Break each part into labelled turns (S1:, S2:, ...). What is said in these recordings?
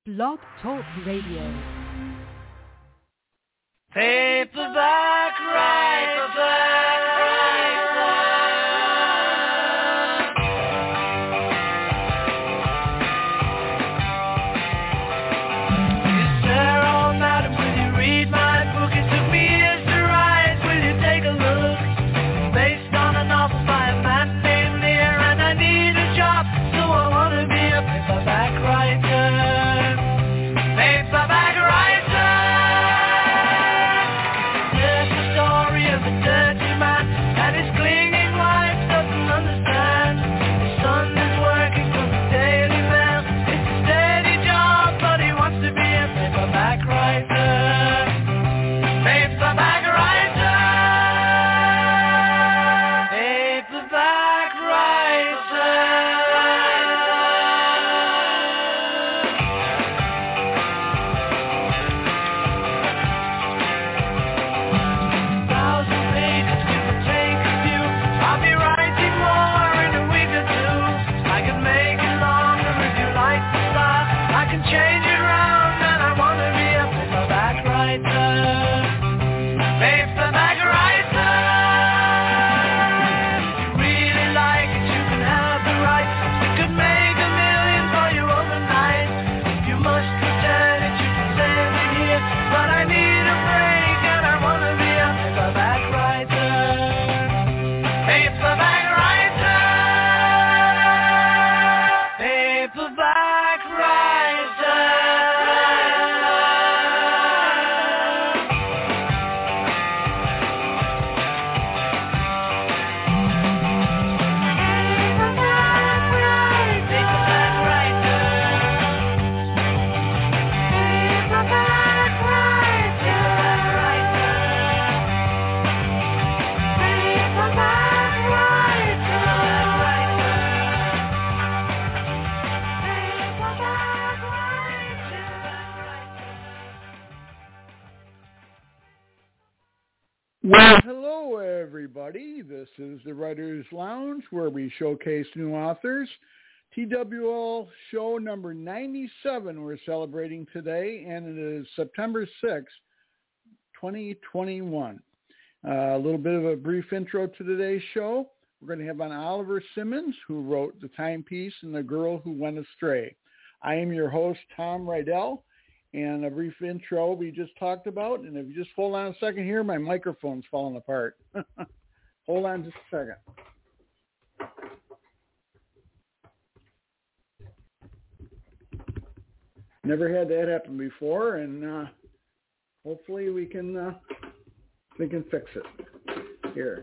S1: Blog Talk Radio.
S2: Paperback Writer.
S3: Well, hello, everybody. This is the Writers Lounge, where we showcase new authors. TWL show number 97 we're celebrating today, and it is September 6th, 2021. A little bit of a brief intro to today's show. We're going to have on Oliver Simmons, who wrote The Timepiece and The Girl Who Went Astray. I am your host, Tom Rydell. And a brief intro we just talked about. And if you just hold on a second here, my microphone's falling apart. Hold on just a second. Never had that happen before, and hopefully we can fix it. Here.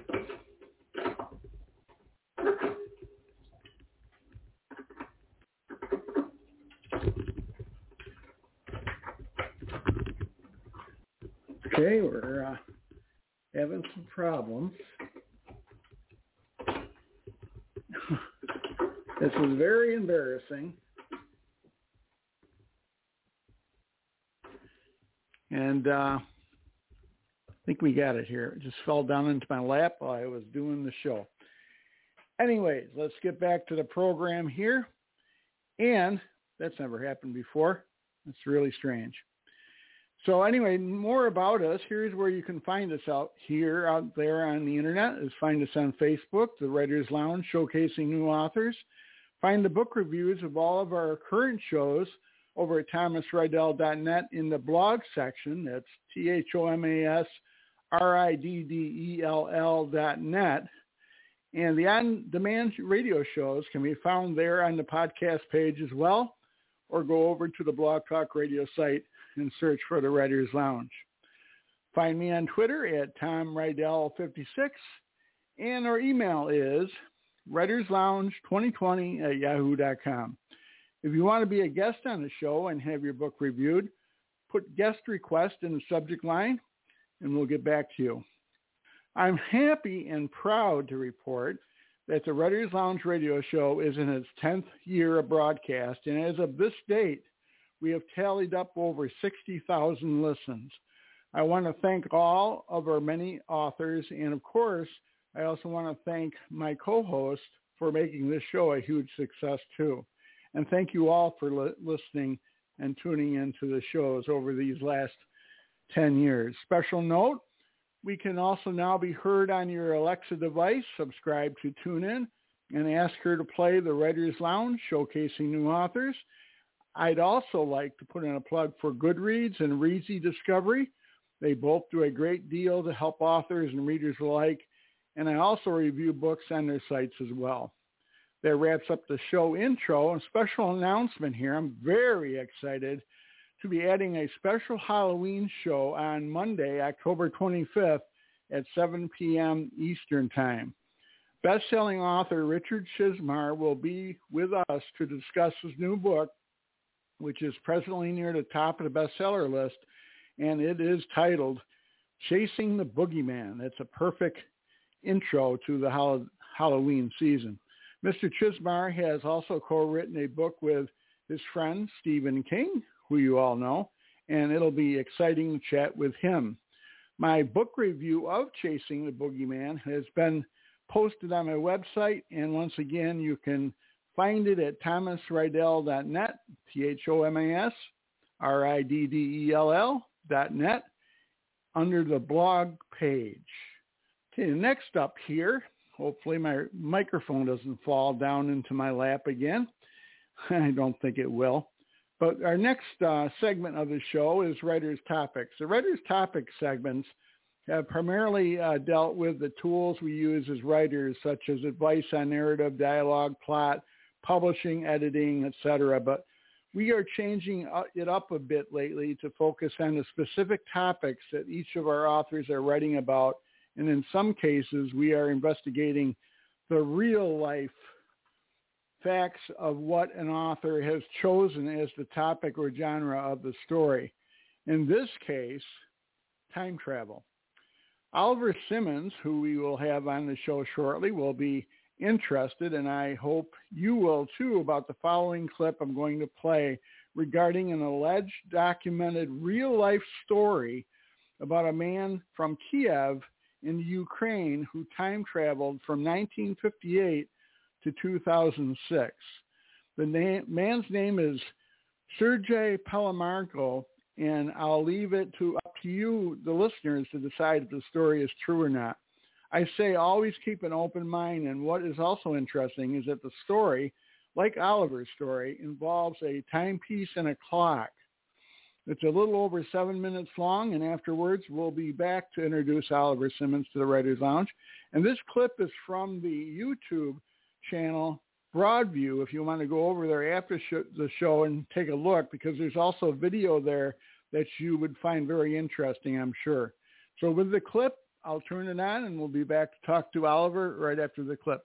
S3: Okay, we're having some problems. This is very embarrassing. And I think we got it here. It just fell down into my lap while I was doing the show. Anyways, let's get back to the program here. And that's never happened before. It's really strange. So anyway, more about us. Here's where you can find us out there on the internet. Is find us on Facebook, the Writers Lounge, showcasing new authors. Find the book reviews of all of our current shows over at thomasrydell.net in the blog section. That's thomasriddell.net. And the on-demand radio shows can be found there on the podcast page as well, or go over to the Blog Talk Radio site and search for the Writers Lounge. Find me on Twitter at TomRydell56, and our email is writerslounge2020@yahoo.com. If you want to be a guest on the show and have your book reviewed, put guest request in the subject line, and we'll get back to you. I'm happy and proud to report that the Writers Lounge radio show is in its 10th year of broadcast, and as of this date, we have tallied up over 60,000 listens. I want to thank all of our many authors, and of course, I also want to thank my co-host for making this show a huge success too. And thank you all for listening and tuning into the shows over these last 10 years. Special note, we can also now be heard on your Alexa device. Subscribe to TuneIn and ask her to play the Writer's Lounge, showcasing new authors. I'd also like to put in a plug for Goodreads and Reedsy Discovery. They both do a great deal to help authors and readers alike, and I also review books on their sites as well. That wraps up the show intro and special announcement here. I'm very excited to be adding a special Halloween show on Monday, October 25th at 7 p.m. Eastern Time. Best-selling author Richard Chizmar will be with us to discuss his new book, which is presently near the top of the bestseller list, and it is titled Chasing the Boogeyman. It's a perfect intro to the Halloween season. Mr. Chizmar has also co-written a book with his friend Stephen King, who you all know, and it'll be exciting to chat with him. My book review of Chasing the Boogeyman has been posted on my website, and once again, you can find it at thomasriddell.net, ThomasRiddell.net, under the blog page. Okay, next up here, hopefully my microphone doesn't fall down into my lap again. I don't think it will. But our next segment of the show is Writer's Topics. The Writer's Topics segments have primarily dealt with the tools we use as writers, such as advice on narrative, dialogue, plot, publishing, editing, etc. But we are changing it up a bit lately to focus on the specific topics that each of our authors are writing about. And in some cases, we are investigating the real life facts of what an author has chosen as the topic or genre of the story. In this case, time travel. Oliver Simmons, who we will have on the show shortly, will be interested, and I hope you will too, about the following clip I'm going to play regarding an alleged documented real-life story about a man from Kiev in Ukraine who time traveled from 1958 to 2006. The man's name is Sergei Palamarko, and I'll leave it up to you, the listeners, to decide if the story is true or not. I say always keep an open mind, and what is also interesting is that the story, like Oliver's story, involves a timepiece and a clock. It's a little over 7 minutes long, and afterwards we'll be back to introduce Oliver Simmons to the Writer's Lounge. And this clip is from the YouTube channel Broadview, if you want to go over there after the show and take a look, because there's also a video there that you would find very interesting, I'm sure. So with the clip, I'll turn it on, and we'll be back to talk to Oliver right after the clip.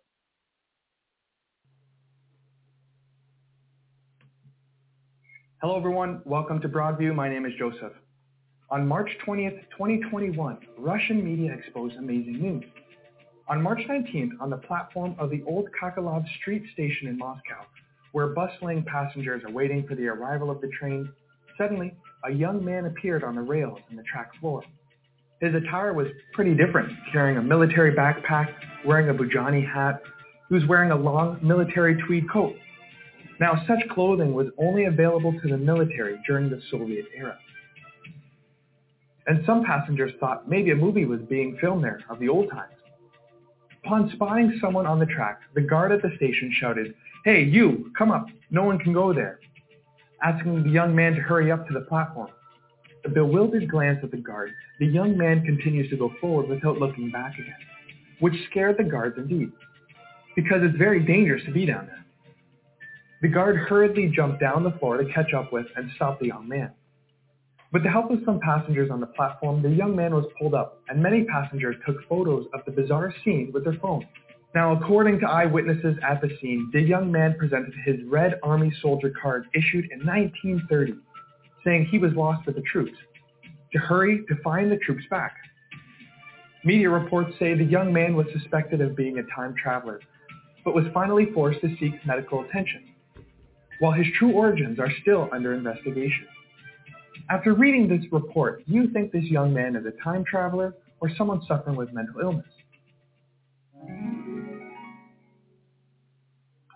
S1: Hello, everyone. Welcome to Broadview. My name is Joseph. On March 20th, 2021, Russian media exposed amazing news. On March 19th, on the platform of the Old Kakalov Street station in Moscow, where bustling passengers are waiting for the arrival of the train, suddenly a young man appeared on the rails in the track floor. His attire was pretty different, carrying a military backpack, wearing a Bujani hat. He was wearing a long military tweed coat. Now, such clothing was only available to the military during the Soviet era. And some passengers thought maybe a movie was being filmed there of the old times. Upon spotting someone on the track, the guard at the station shouted, "Hey, you, come up, no one can go there," asking the young man to hurry up to the platform. A bewildered glance at the guard, the young man continues to go forward without looking back again, which scared the guards indeed, because it's very dangerous to be down there. The guard hurriedly jumped down the floor to catch up with and stop the young man. With the help of some passengers on the platform, the young man was pulled up, and many passengers took photos of the bizarre scene with their phones. Now, according to eyewitnesses at the scene, the young man presented his Red Army soldier card issued in 1930, saying he was lost with the troops, to hurry to find the troops back. Media reports say the young man was suspected of being a time traveler, but was finally forced to seek medical attention, while his true origins are still under investigation. After reading this report, do you think this young man is a time traveler or someone suffering with mental illness?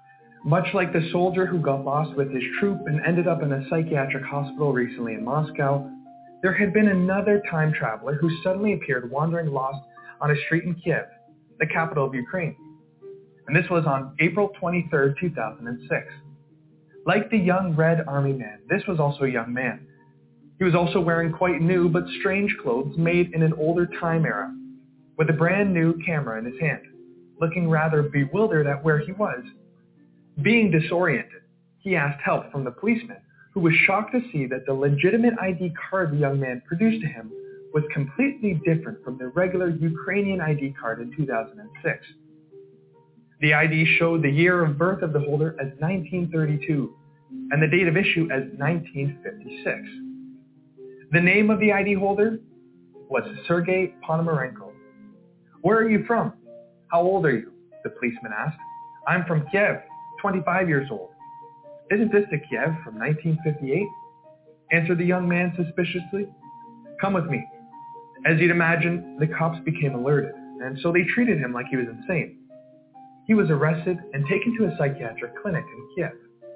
S1: Much like the soldier who got lost with his troop and ended up in a psychiatric hospital recently in Moscow, there had been another time traveler who suddenly appeared wandering lost on a street in Kiev, the capital of Ukraine. And this was on April 23, 2006. Like the young Red Army man, this was also a young man. He was also wearing quite new but strange clothes made in an older time era, with a brand new camera in his hand, looking rather bewildered at where he was. Being disoriented, he asked help from the policeman, who was shocked to see that the legitimate ID card the young man produced to him was completely different from the regular Ukrainian ID card in 2006. The ID showed the year of birth of the holder as 1932 and the date of issue as 1956. The name of the ID holder was Sergei Ponomarenko. Where are you from? How old are you? The policeman asked. I'm from Kiev, 25 years old. Isn't this the Kiev from 1958? Answered the young man suspiciously. Come with me. As you'd imagine, the cops became alerted, and so they treated him like he was insane. He was arrested and taken to a psychiatric clinic in Kiev.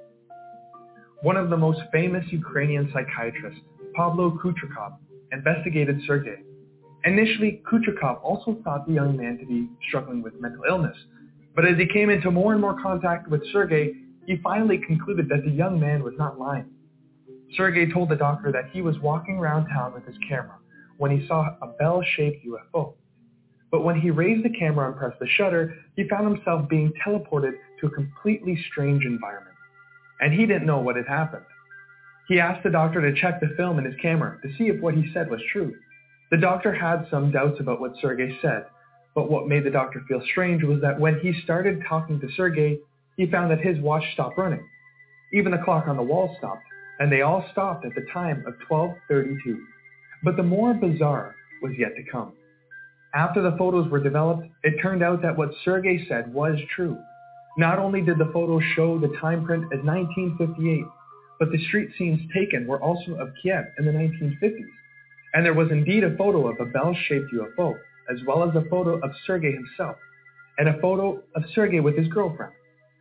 S1: One of the most famous Ukrainian psychiatrists, Pavlo Kuchakov, investigated Sergei. Initially, Kuchakov also thought the young man to be struggling with mental illness, but as he came into more and more contact with Sergei, he finally concluded that the young man was not lying. Sergei told the doctor that he was walking around town with his camera when he saw a bell-shaped UFO. But when he raised the camera and pressed the shutter, he found himself being teleported to a completely strange environment. And he didn't know what had happened. He asked the doctor to check the film in his camera to see if what he said was true. The doctor had some doubts about what Sergei said, but what made the doctor feel strange was that when he started talking to Sergei, he found that his watch stopped running. Even the clock on the wall stopped, and they all stopped at the time of 12:32. But the more bizarre was yet to come. After the photos were developed, it turned out that what Sergei said was true. Not only did the photos show the time print as 1958, but the street scenes taken were also of Kiev in the 1950s. And there was indeed a photo of a bell-shaped UFO, as well as a photo of Sergei himself, and a photo of Sergei with his girlfriend.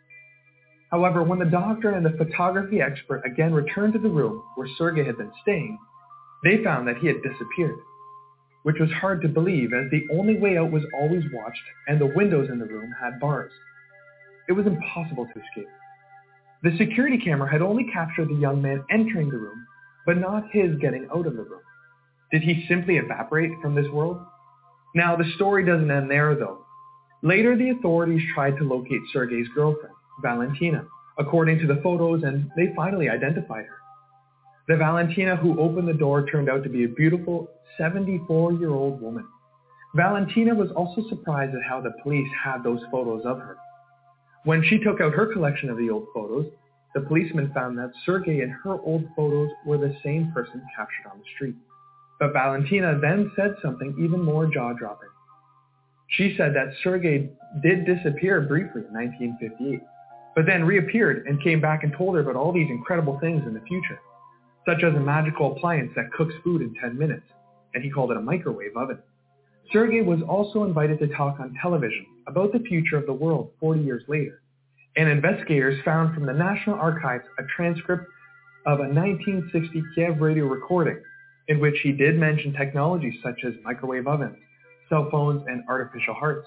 S1: However, when the doctor and the photography expert again returned to the room where Sergei had been staying, they found that he had disappeared, which was hard to believe as the only way out was always watched and the windows in the room had bars. It was impossible to escape. The security camera had only captured the young man entering the room, but not his getting out of the room. Did he simply evaporate from this world? Now, the story doesn't end there, though. Later, the authorities tried to locate Sergei's girlfriend, Valentina, according to the photos, and they finally identified her. The Valentina who opened the door turned out to be a beautiful 74-year-old woman. Valentina was also surprised at how the police had those photos of her. When she took out her collection of the old photos, the policeman found that Sergei and her old photos were the same person captured on the street. But Valentina then said something even more jaw-dropping. She said that Sergei did disappear briefly in 1958, but then reappeared and came back and told her about all these incredible things in the future, such as a magical appliance that cooks food in 10 minutes, and he called it a microwave oven. Sergei was also invited to talk on television about the future of the world 40 years later, and investigators found from the National Archives a transcript of a 1960 Kiev radio recording in which he did mention technologies such as microwave ovens, cell phones, and artificial hearts.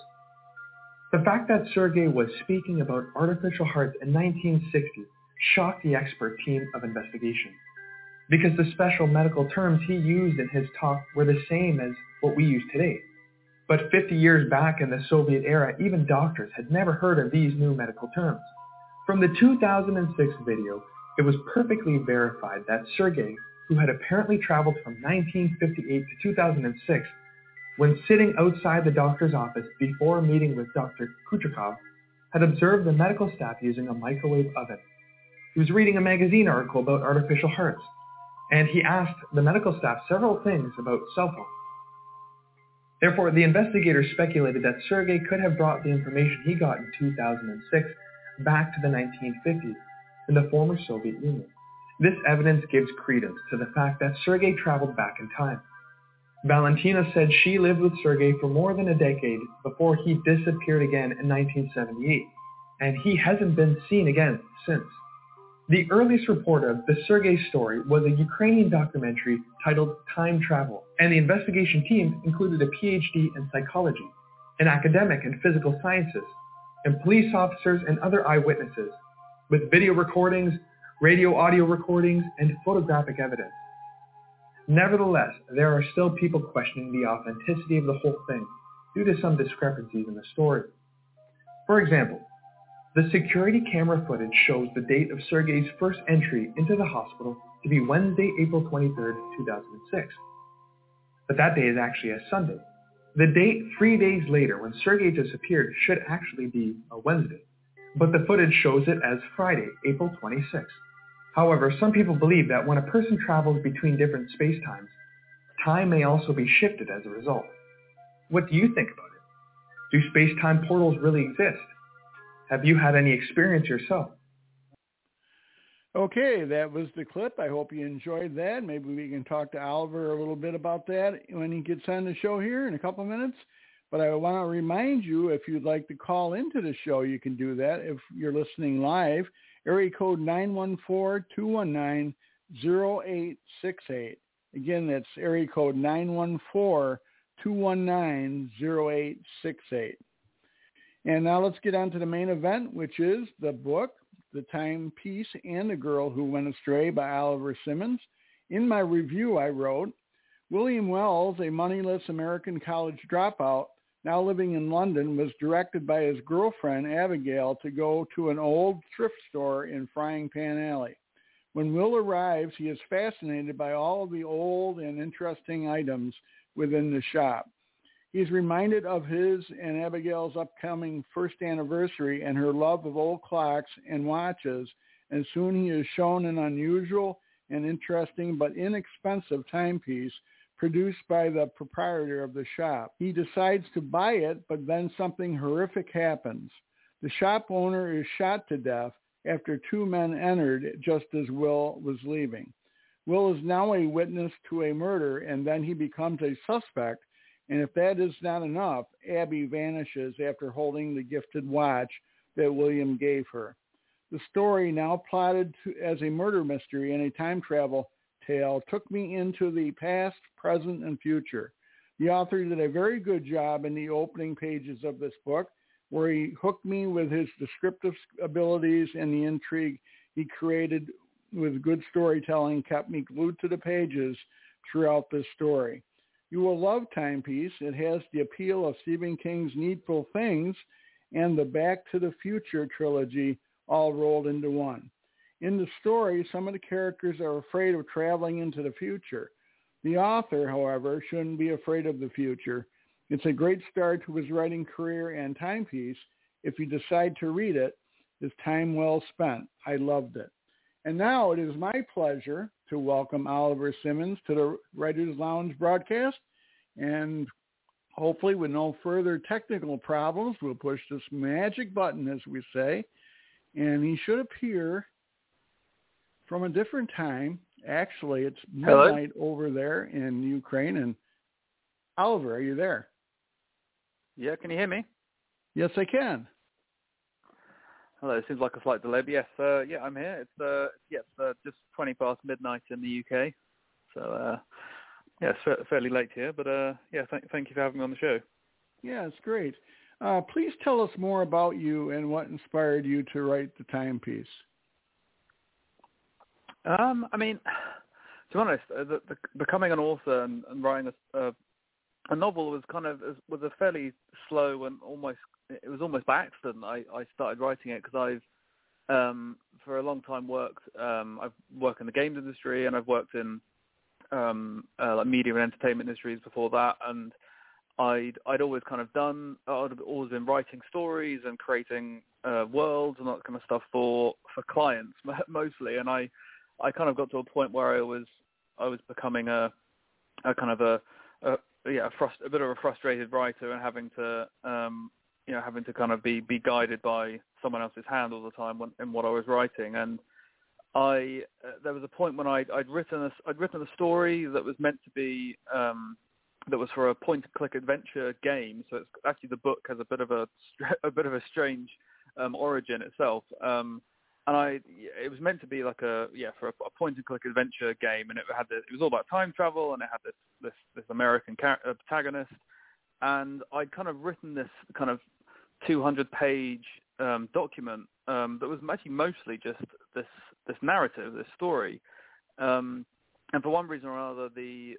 S1: The fact that Sergei was speaking about artificial hearts in 1960 shocked the expert team of investigation, because the special medical terms he used in his talk were the same as what we use today. But 50 years back in the Soviet era, even doctors had never heard of these new medical terms. From the 2006 video, it was perfectly verified that Sergei, who had apparently traveled from 1958 to 2006, when sitting outside the doctor's office before meeting with Dr. Kuchakov, had observed the medical staff using a microwave oven. He was reading a magazine article about artificial hearts, and he asked the medical staff several things about cell phones. Therefore, the investigators speculated that Sergei could have brought the information he got in 2006 back to the 1950s in the former Soviet Union. This evidence gives credence to the fact that Sergei traveled back in time. Valentina said she lived with Sergei for more than a decade before he disappeared again in 1978, and he hasn't been seen again since. The earliest report of the Sergei story was a Ukrainian documentary titled Time Travel, and the investigation team included a PhD in psychology, an academic in physical sciences, and police officers and other eyewitnesses, with video recordings, radio-audio recordings, and photographic evidence. Nevertheless, there are still people questioning the authenticity of the whole thing due to some discrepancies in the story. For example, the security camera footage shows the date of Sergei's first entry into the hospital to be Wednesday, April 23, 2006. But that day is actually a Sunday. The date 3 days later when Sergei disappeared should actually be a Wednesday, but the footage shows it as Friday, April 26. However, some people believe that when a person travels between different spacetimes, time may also be shifted as a result. What do you think about it? Do space-time portals really exist? Have you had any experience yourself?
S3: Okay, that was the clip. I hope you enjoyed that. Maybe we can talk to Oliver a little bit about that when he gets on the show here in a couple minutes. But I want to remind you, if you'd like to call into the show, you can do that if you're listening live. Area code 914-219-0868. Again, that's area code 914-219-0868. And now let's get on to the main event, which is the book, The Timepiece and the Girl Who Went Astray by Oliver Simmons. In my review, I wrote, William Wells, a moneyless American college dropout, now living in London, was directed by his girlfriend, Abigail, to go to an old thrift store in Frying Pan Alley. When Will arrives, he is fascinated by all the old and interesting items within the shop. He is reminded of his and Abigail's upcoming first anniversary and her love of old clocks and watches, and soon he is shown an unusual and interesting but inexpensive timepiece produced by the proprietor of the shop. He decides to buy it, but then something horrific happens. The shop owner is shot to death after two men entered just as Will was leaving. Will is now a witness to a murder, and then he becomes a suspect. And if that is not enough, Abby vanishes after holding the gifted watch that William gave her. The story, now plotted as a murder mystery and a time travel tale, took me into the past, present, and future. The author did a very good job in the opening pages of this book, where he hooked me with his descriptive abilities, and the intrigue he created with good storytelling kept me glued to the pages throughout this story. You will love Timepiece. It has the appeal of Stephen King's Needful Things and the Back to the Future trilogy all rolled into one. In the story, some of the characters are afraid of traveling into the future. The author, however, shouldn't be afraid of the future. It's a great start to his writing career, and Timepiece, if you decide to read it, is time well spent. I loved it. And now it is my pleasure to welcome Oliver Simmons to the Writers Lounge broadcast. And hopefully with no further technical problems, we'll push this magic button, as we say, and he should appear from a different time. Actually, it's midnight over there in Ukraine. And Oliver, are you there?
S4: Yeah, can you hear me?
S3: Yes, I can.
S4: Hello, it seems like a slight delay, but yes, I'm here. It's just 20 past midnight in the UK, so it's fairly late here, but thank you for having me on the show. Yeah, it's great. Please tell us more about you and what inspired you to write The Timepiece. I mean, to be honest, becoming an author and writing a novel was was a fairly slow and almost by accident. I started writing it because I've for a long time I've worked in the games industry, and I've worked in like media and entertainment industries before that, and I'd always always been writing stories and creating worlds and that kind of stuff for clients mostly, and I kind of got to a point where I was becoming a bit of a frustrated writer and having to kind of be guided by someone else's hand all the time in what I was writing. And there was a point when I'd written a story that was meant to be that was for a point-and-click adventure game. So it's actually, the book has a bit of a strange origin itself. And it was meant to be like for a point-and-click adventure game, and it was all about time travel, and it had this American protagonist, and I'd kind of written this kind of 200-page document that was actually mostly just this narrative, this story, and for one reason or another, the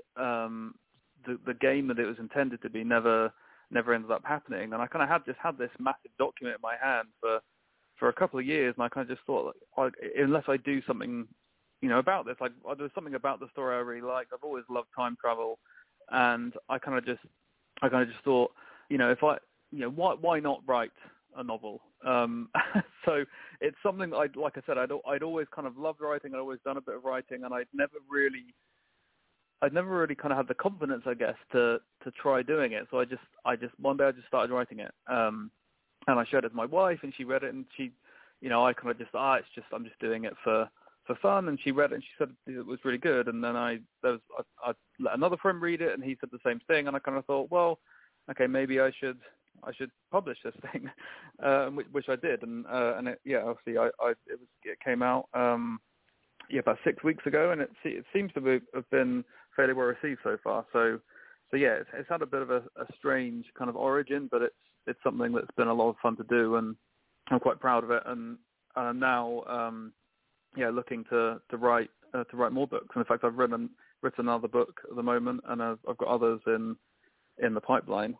S4: game that it was intended to be never ended up happening, and I kind of just had this massive document in my hand for a couple of years, and I kind of just thought, unless I do something, about this, there's something about the story I really like. I've always loved time travel, and I kind of just thought, why not write a novel? So it's something that I'd always kind of loved writing. I'd always done a bit of writing, and I'd never really kind of had the confidence, I guess, to try doing it. So I just one day I just started writing it. And I showed it to my wife, and she read it, and she, I kind of just, I'm just doing it for fun. And she read it, and she said it was really good. And then I let another friend read it, and he said the same thing. And I kind of thought, well, okay, maybe I should publish this thing, which I did. And it, obviously it came out, about 6 weeks ago, and it seems to have been fairly well received so far. So yeah, it's had a bit of a strange kind of origin, but it's something that's been a lot of fun to do, and I'm quite proud of it. And I'm now, looking to write more books. And in fact, I've written another book at the moment, and I've got others in the pipeline.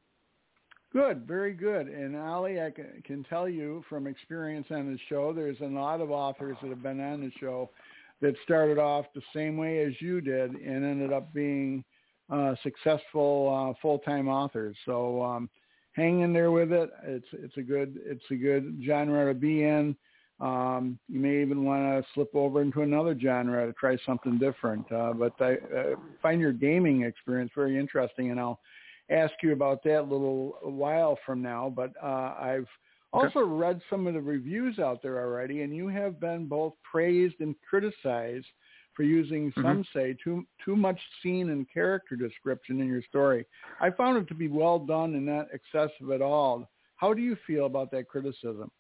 S3: Good, very good. And Ali, I can tell you from experience on the show, there's a lot of authors that have been on the show that started off the same way as you did and ended up being successful full-time authors. So hang in there with it. It's a good genre to be in. You may even want to slip over into another genre to try something different. But I find your gaming experience very interesting, and I'll ask you about that a little while from now. But I've also read some of the reviews out there already, and you have been both praised and criticized for using, some say, too much scene and character description in your story. I found it to be well done and not excessive at all. How do you feel about that criticism?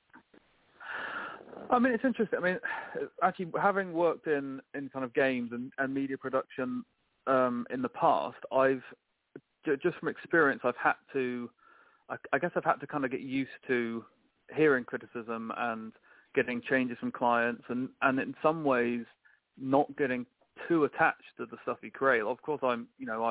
S4: I mean, it's interesting. I mean, actually, having worked in kind of games and media production in the past, just from experience, I've had to kind of get used to hearing criticism and getting changes from clients, and in some ways not getting too attached to the stuff you create. Of course, I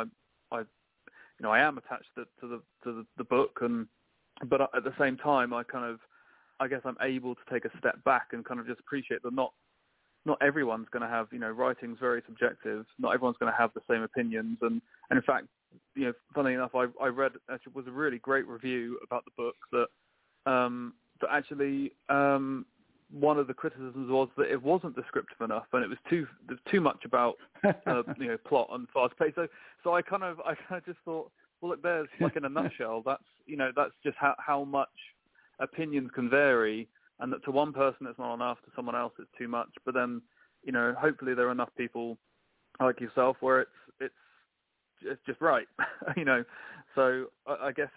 S4: am attached to the book, but at the same time, I guess I'm able to take a step back and kind of just appreciate that not everyone's going to have, writing's very subjective. Not everyone's going to have the same opinions, and in fact, funnily enough, I read, actually, was a really great review about the book that actually one of the criticisms was that it wasn't descriptive enough, and it was too much about plot and fast pace. So I kind of just thought, well, look, there's like in a nutshell, that's just how much opinions can vary, and that to one person it's not enough, to someone else it's too much. But then, hopefully there are enough people like yourself where it's just right, So I guess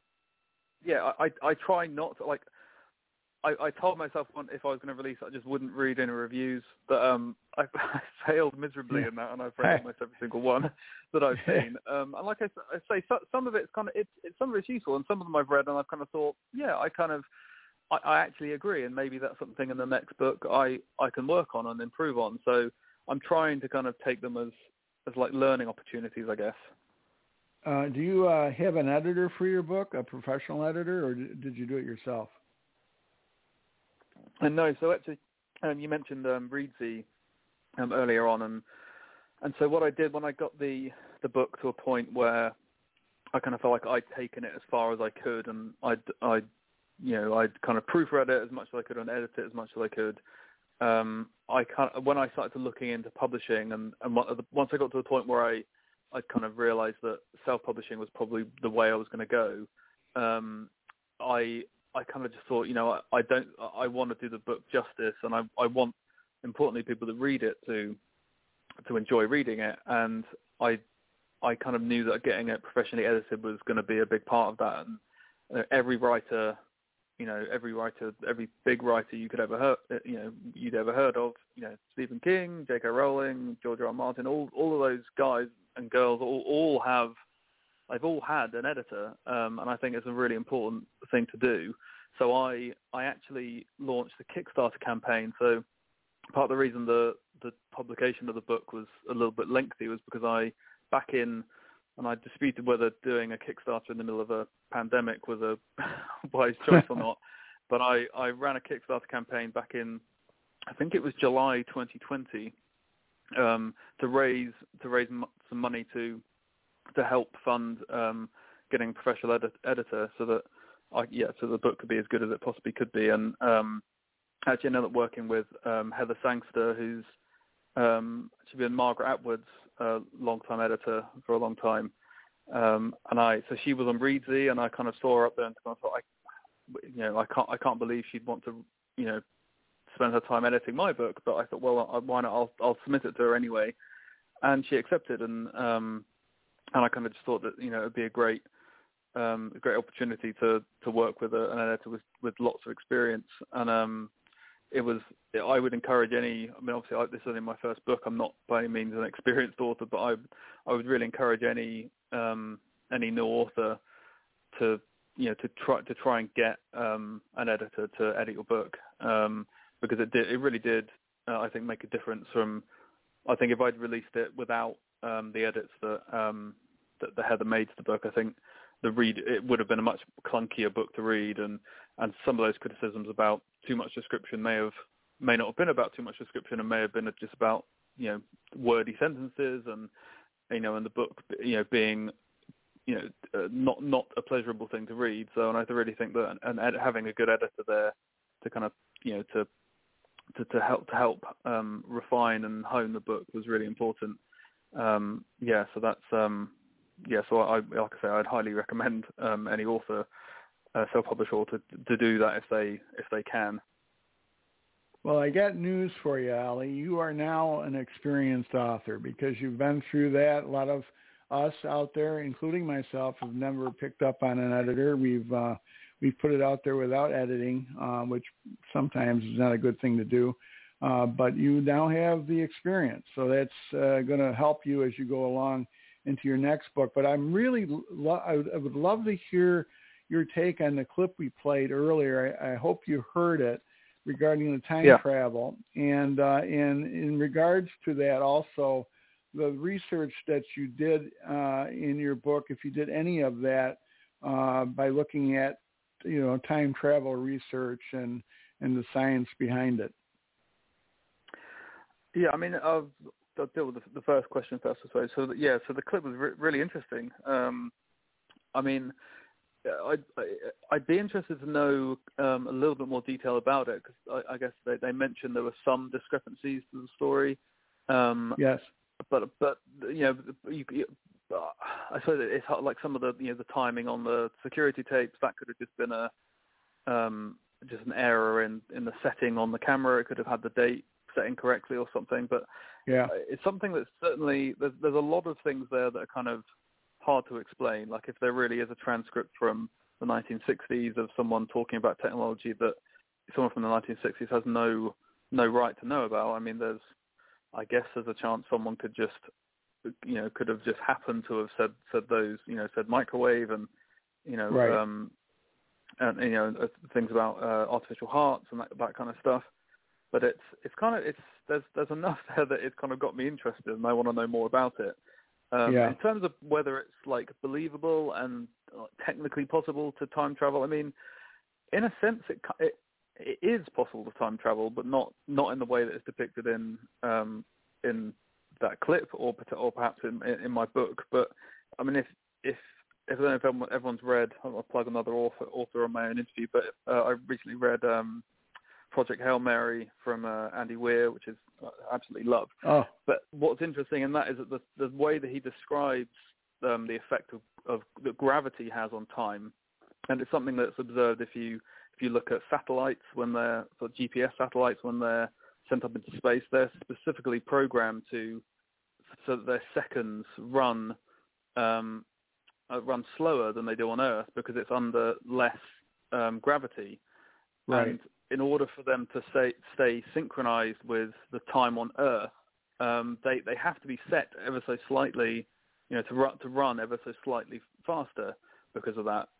S4: I try not to, I told myself if I was going to release it, I just wouldn't read any reviews, but I failed miserably in that, and I've read almost every single one that I've seen. And like I say, some of it's kind of some of it's useful, and some of them I've read and I've kind of thought, I actually agree, and maybe that's something in the next book I can work on and improve on. So I'm trying to kind of take them as like learning opportunities, I guess.
S3: Do you have an editor for your book, a professional editor, or did you do it yourself?
S4: And no, so actually, you mentioned Reedsy earlier on, and so what I did when I got the book to a point where I kind of felt like I'd taken it as far as I could, and I'd kind of proofread it as much as I could and edit it as much as I could. When I started looking into publishing, and once I got to the point where I kind of realized that self-publishing was probably the way I was going to go, I kind of just thought, I want to do the book justice, and I want, importantly, people that read it to enjoy reading it. And I kind of knew that getting it professionally edited was going to be a big part of that. And every writer every writer, every big writer you could ever you'd ever heard of, Stephen King, J.K. Rowling, George R. R. Martin, all of those guys and girls they've all had an editor, and I think it's a really important thing to do. So I actually launched the Kickstarter campaign. So part of the reason the publication of the book was a little bit lengthy was because I disputed whether doing a Kickstarter in the middle of a pandemic was a wise choice or not. But I ran a Kickstarter campaign back in, I think it was July 2020, to raise some money to help fund getting a professional editor, so that so the book could be as good as it possibly could be. And actually, I ended up working with Heather Sangster, who's actually been Margaret Atwood's long-time editor for a long time. So she was on Readsy, and I kind of saw her up there, and I thought, I can't believe she'd want to, spend her time editing my book. But I thought, well, why not? I'll submit it to her anyway, and she accepted. And I kind of just thought that it'd be a great opportunity to work with an editor with lots of experience. And I would encourage obviously this is only my first book. I'm not by any means an experienced author, but I would really encourage any new author to try and get an editor to edit your book, because it really did I think make a difference. I think if I'd released it without the edits that Heather made to the book, I think it would have been a much clunkier book to read, and some of those criticisms about too much description may not have been about too much description, and may have been just about wordy sentences, and and the book being not a pleasurable thing to read. So, and I really think that having a good editor there to kind of to help refine and hone the book was really important. So that's so I like I say, I'd highly recommend any author, self-published author, to do that if they can.
S3: Well, I got news for you, Ali. You are now an experienced author because you've been through that. A lot of us out there, including myself, have never picked up on an editor. We've put it out there without editing, which sometimes is not a good thing to do. But you now have the experience, so that's going to help you as you go along into your next book. But I'm really, I would love to hear your take on the clip we played earlier. I hope you heard it regarding the time travel. And in regards to that also, the research that you did in your book, if you did any of that by looking at, time travel research and the science behind it.
S4: Yeah, I mean, I'll deal with the first question first, I suppose. So the clip was really interesting. I mean, I'd be interested to know a little bit more detail about it, because I guess they mentioned there were some discrepancies to the story.
S3: Yes.
S4: But I suppose it's like some of the the timing on the security tapes, that could have just been just an error in the setting on the camera. It could have had the date set incorrectly or something. But it's something that's certainly there's a lot of things there that are kind of hard to explain. Like if there really is a transcript from the 1960s of someone talking about technology that someone from the 1960s has no right to know about. I mean, I guess there's a chance someone could just, could have just happened to have said those, said microwave and,
S3: right.
S4: and things about artificial hearts and that kind of stuff. But there's enough there that it's kind of got me interested, and I want to know more about it. In terms of whether it's like believable and technically possible to time travel, I mean, in a sense, it is possible to time travel, but not in the way that it's depicted in that clip, or perhaps in my book. But I mean, if everyone's read, I'll plug another author on my own interview, but I recently read Project Hail Mary from Andy Weir, which is absolutely loved.
S3: Oh.
S4: But what's interesting in that is that the way that he describes the effect of that gravity has on time, and it's something that's observed if you look at satellites when they're GPS satellites when they're sent up into space, they're specifically programmed so that their seconds run slower than they do on Earth, because it's under less gravity.
S3: Right.
S4: And in order for them to stay synchronized with the time on Earth, they have to be set ever so slightly, to run ever so slightly faster because of that.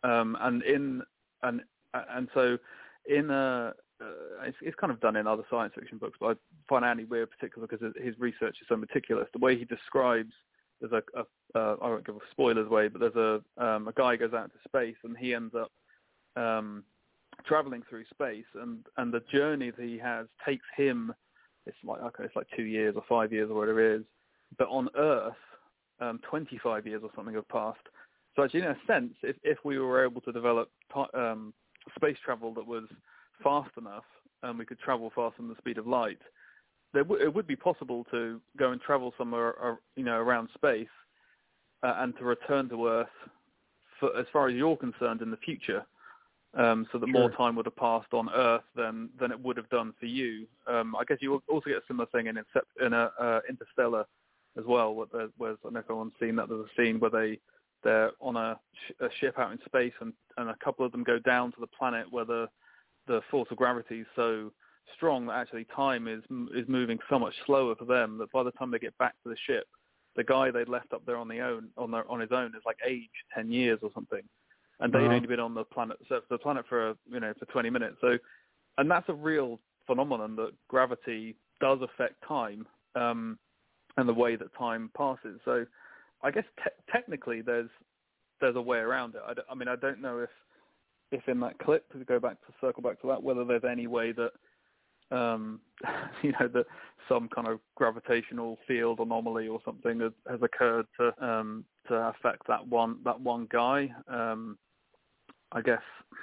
S4: It's kind of done in other science fiction books, but I find Andy Weir particular because his research is so meticulous. The way he describes, there's I won't give spoilers away, but there's a guy goes out into space and he ends up traveling through space, and the journey that he has takes him. It's like 2 years or 5 years or whatever it is, but on Earth, 25 years or something have passed. So actually, in a sense, if we were able to develop space travel that was fast enough, and we could travel faster than the speed of light, it would be possible to go and travel somewhere, around space, and to return to Earth, as far as you're concerned, in the future. So that more time would have passed on Earth than it would have done for you. I guess you also get a similar thing in Interstellar as well. Where I don't know if anyone's seen that. There's a scene where they're on a ship out in space, and a couple of them go down to the planet where the force of gravity is so strong that actually time is moving so much slower for them that by the time they get back to the ship, the guy they'd left up there on his own is like aged 10 years or something. And they'd only been on the planet for 20 minutes. So, and that's a real phenomenon, that gravity does affect time, and the way that time passes. So, I guess technically there's a way around it. I don't know if in that clip, to circle back to that, whether there's any way that that some kind of gravitational field anomaly or something has occurred to affect that one guy. I guess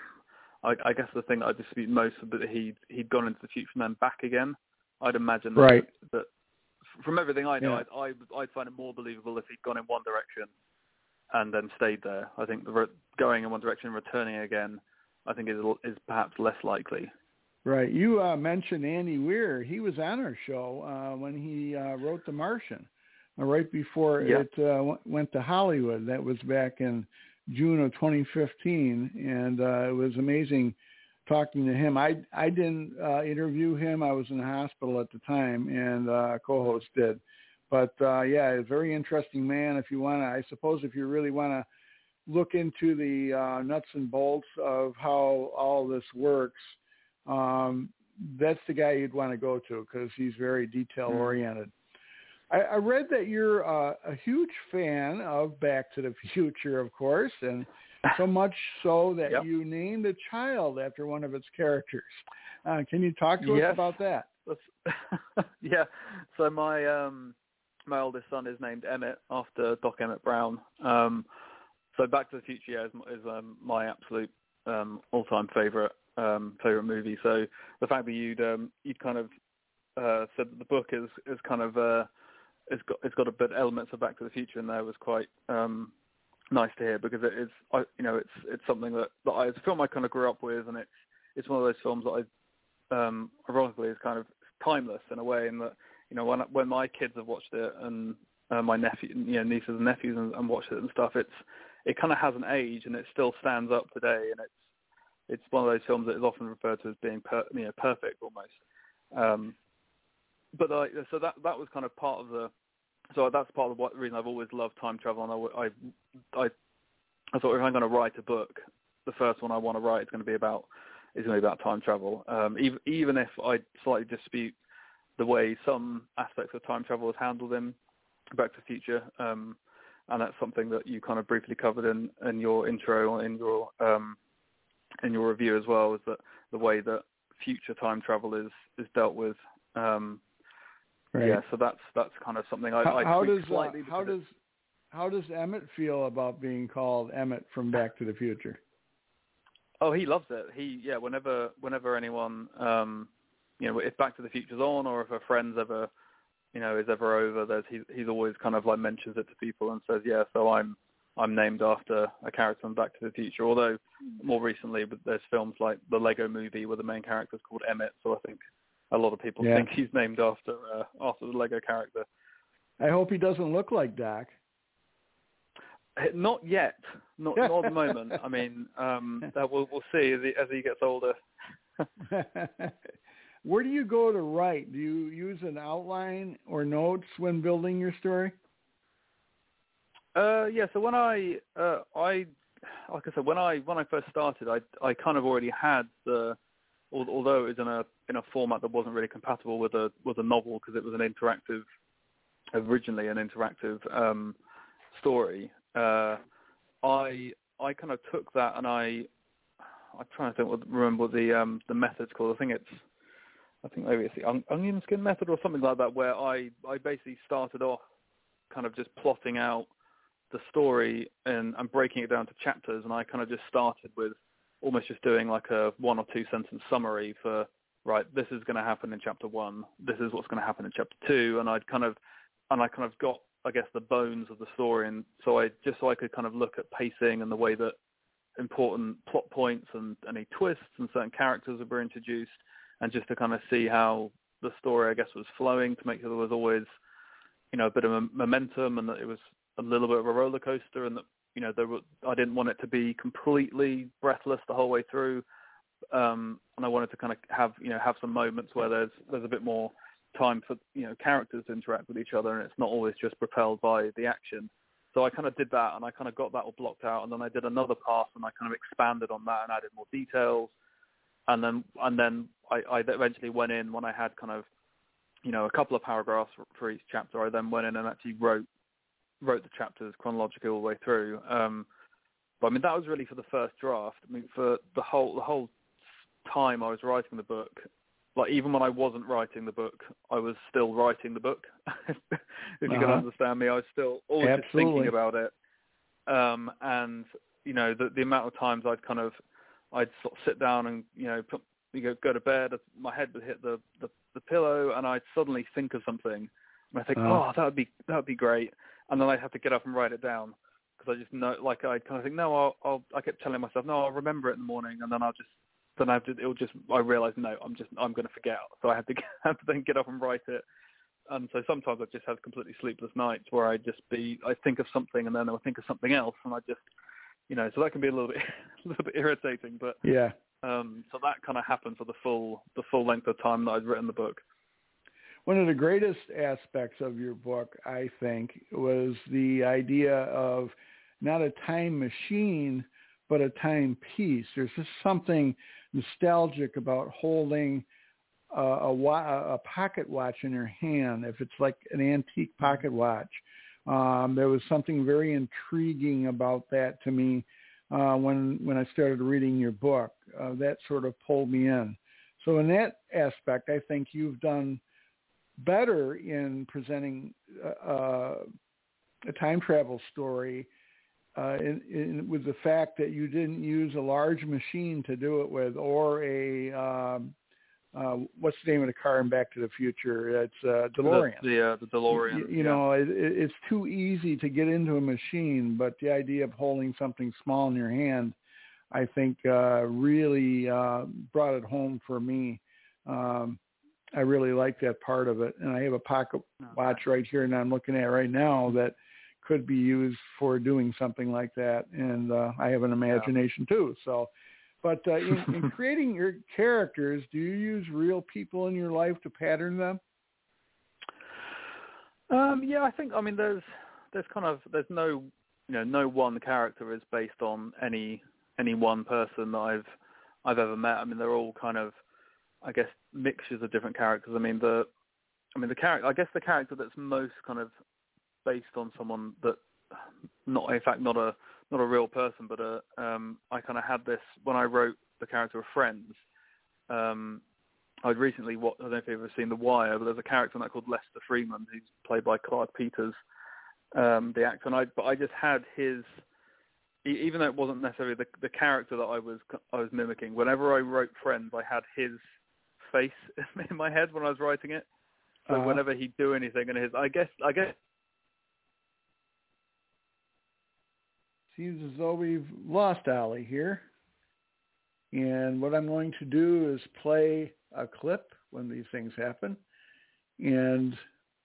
S4: the thing that I dispute most is that he'd gone into the future and then back again. I'd imagine that from everything I know, I'd find it more believable if he'd gone in one direction and then stayed there. I think going in one direction and returning again, I think is perhaps less likely.
S3: Right. You mentioned Andy Weir. He was on our show when he wrote The Martian, right before it went to Hollywood. That was back in June of 2015, and it was amazing talking to him. I didn't interview him. I was in the hospital at the time, and a co-host did. But a very interesting man. If you really want to look into the nuts and bolts of how all this works, that's the guy you'd want to go to, because he's very detail oriented. I read that you're a huge fan of Back to the Future, of course, and so much so that you named a child after one of its characters. Can you talk to us about that?
S4: Yeah. So my oldest son is named Emmett after Doc Emmett Brown. So Back to the Future is my absolute all-time favorite movie. So the fact that you'd kind of said that the book is kind of it's got a bit elements of Back to the Future in there was quite nice to hear, because it's something that it's a film I kind of grew up with, and it's one of those films that I ironically is kind of timeless in a way, in that when my kids have watched it, and my nieces and nephews and watched it and stuff, it kind of hasn't aged, and it still stands up today, and it's one of those films that is often referred to as being perfect almost. But so that was kind of part of that's part of the reason I've always loved time travel. And I thought, if I'm going to write a book, the first one I want to write is going to be about time travel. Even if I slightly dispute the way some aspects of time travel is handled in Back to the Future, and that's something that you kind of briefly covered in your intro, in your review as well, is that the way that future time travel is dealt with.
S3: Right.
S4: Yeah, so that's kind of something I tweak slightly.
S3: How does Emmett feel about being called Emmett from Back to the Future?
S4: Oh, he loves it. Whenever anyone, if Back to the Future's on, or if a friend's ever, is ever over, he's always kind of like mentions it to people and says, yeah, so I'm named after a character in Back to the Future. Although more recently, there's films like the Lego Movie where the main character is called Emmett, so I think a lot of people think he's named after the Lego character.
S3: I hope he doesn't look like Doc.
S4: Not yet. Not at the moment. I mean, we'll see as he gets older.
S3: Where do you go to write? Do you use an outline or notes when building your story?
S4: Yeah. So when I like I said, when I first started, I kind of already had although it was in a format that wasn't really compatible with a novel because it was originally an interactive story. I kind of took that and I'm trying to remember what the method's called. I think maybe it's the onion skin method or something like that, where I basically started off kind of just plotting out the story and breaking it down to chapters, and I kind of just started with almost just doing like a 1 or 2 sentence summary for, right, this is going to happen in chapter 1, this is what's going to happen in chapter 2, and I kind of got, I guess, the bones of the story, and so I could kind of look at pacing and the way that important plot points and any twists and certain characters were introduced, and just to kind of see how the story, I guess, was flowing, to make sure there was always, a bit of momentum and that it was a little bit of a roller coaster, and that, I didn't want it to be completely breathless the whole way through, and I wanted to kind of have some moments where there's a bit more time for characters to interact with each other, and it's not always just propelled by the action. So I kind of did that, and I kind of got that all blocked out, and then I did another pass, and I kind of expanded on that and added more details, and then I eventually went in when I had kind of a couple of paragraphs for each chapter. I then went in and actually wrote the chapters chronologically all the way through. But I mean, that was really for the first draft. I mean, for the whole time I was writing the book, like even when I wasn't writing the book, I was still writing the book. If you can understand me, I was still always just thinking about it. And the amount of times I'd sort of sit down and go to bed, my head would hit the pillow, and I'd suddenly think of something, and I think, that would be great. And then I'd have to get up and write it down, because I just know, like, I kind of think, no, I kept telling myself, no, I'll remember it in the morning, and then I realized, no, I'm going to forget. So I have to then get up and write it. And so sometimes I just have completely sleepless nights where I think of something, and then I'll think of something else, and I just, so that can be a little bit irritating, but
S3: yeah.
S4: So that kind of happened for the full length of time that I'd written the book.
S3: One of the greatest aspects of your book, I think, was the idea of not a time machine, but a timepiece. There's just something nostalgic about holding a pocket watch in your hand, if it's like an antique pocket watch. There was something very intriguing about that to me when I started reading your book. That sort of pulled me in. So in that aspect, I think you've done better in presenting a time travel story with the fact that you didn't use a large machine to do it with, or a what's the name of the car in Back to the Future? It's DeLorean.
S4: The DeLorean.
S3: It's too easy to get into a machine, but the idea of holding something small in your hand, I think, really brought it home for me. I really like that part of it, and I have a pocket watch right here, and I'm looking at it right now that could be used for doing something like that, and I have an imagination too. So, but in creating your characters, do you use real people in your life to pattern them?
S4: Yeah, I think. I mean, there's no no one character is based on any one person that I've ever met. I mean, they're all kind of, I guess, mixtures of different characters. the character that's most kind of based on someone that not a real person, but I kind of had this when I wrote the character of Friends. I'd recently I don't know if you've ever seen The Wire, but there's a character in that called Lester Freeman, who's played by Clark Peters, the actor. And I just had his, even though it wasn't necessarily the character that I was mimicking. Whenever I wrote Friends, I had his face in my head when I was writing it. So whenever he'd do anything, and I guess.
S3: Seems as though we've lost Ollie here. And what I'm going to do is play a clip when these things happen. And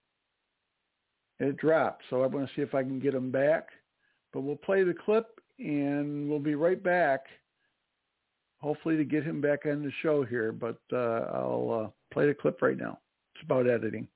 S3: it dropped. So I'm going to see if I can get him back. But we'll play the clip, and we'll be right back hopefully to get him back on the show here, but I'll play the clip right now. It's about editing.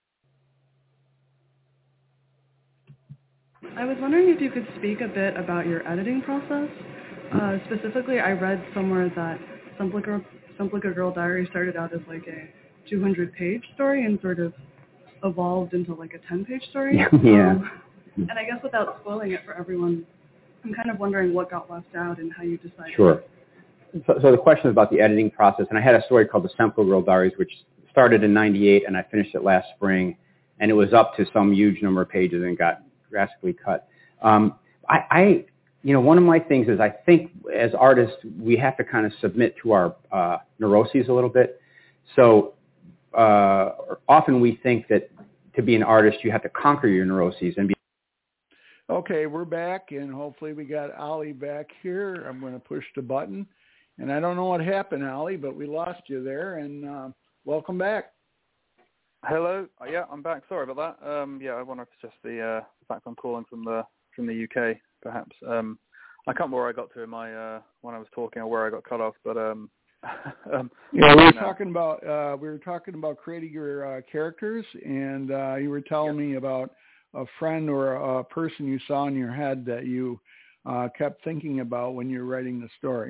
S5: I was wondering if you could speak a bit about your editing process. Specifically, I read somewhere that Simplica Girl Diary started out as like a 200-page story and sort of evolved into like a 10-page story.
S6: Yeah.
S5: And I guess without spoiling it for everyone, I'm kind of wondering what got left out and how you decided.
S6: Sure. So the question is about the editing process, and I had a story called The Simple Girl Diaries, which started in '98, and I finished it last spring, and it was up to some huge number of pages and got drastically cut. One of my things is I think as artists we have to kind of submit to our neuroses a little bit. So often we think that to be an artist you have to conquer your neuroses and be.
S3: Okay, we're back, and hopefully we got Ollie back here. I'm going to push the button, and I don't know what happened, Ollie, but we lost you there, and welcome back.
S4: Hello. Yeah, I'm back. Sorry about that. I wonder if it's just the fact I'm calling from the UK, perhaps. I can't remember where I got to in my when I was talking or where I got cut off, but
S3: we were talking about creating your characters, and you were telling me about a friend or a person you saw in your head that you kept thinking about when you were writing the story.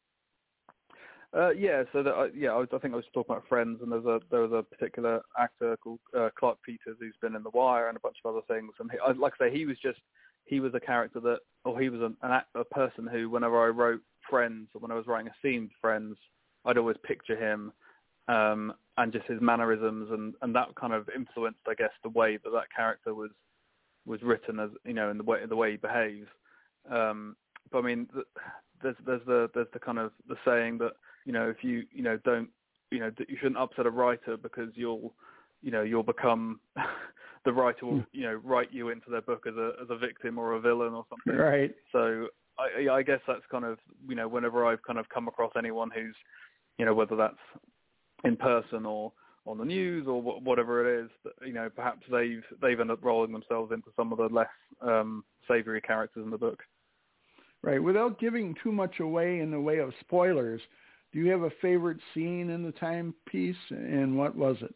S4: I think I was talking about Friends, and there was a particular actor called Clark Peters who's been in The Wire and a bunch of other things. And he was a character he was a person who, whenever I wrote Friends or when I was writing a scene with Friends, I'd always picture him and just his mannerisms, and that kind of influenced, I guess, the way that character was written, as in the way he behaves. But I mean, there's the kind of the saying that if you don't you shouldn't upset a writer because you'll become the writer will write you into their book as a victim or a villain or something.
S3: Right.
S4: So I guess that's kind of whenever I've kind of come across anyone who's whether that's in person or on the news or whatever it is, perhaps they've ended up rolling themselves into some of the less savory characters in the book.
S3: Right. Without giving too much away in the way of spoilers, do you have a favorite scene in the timepiece, and what was it?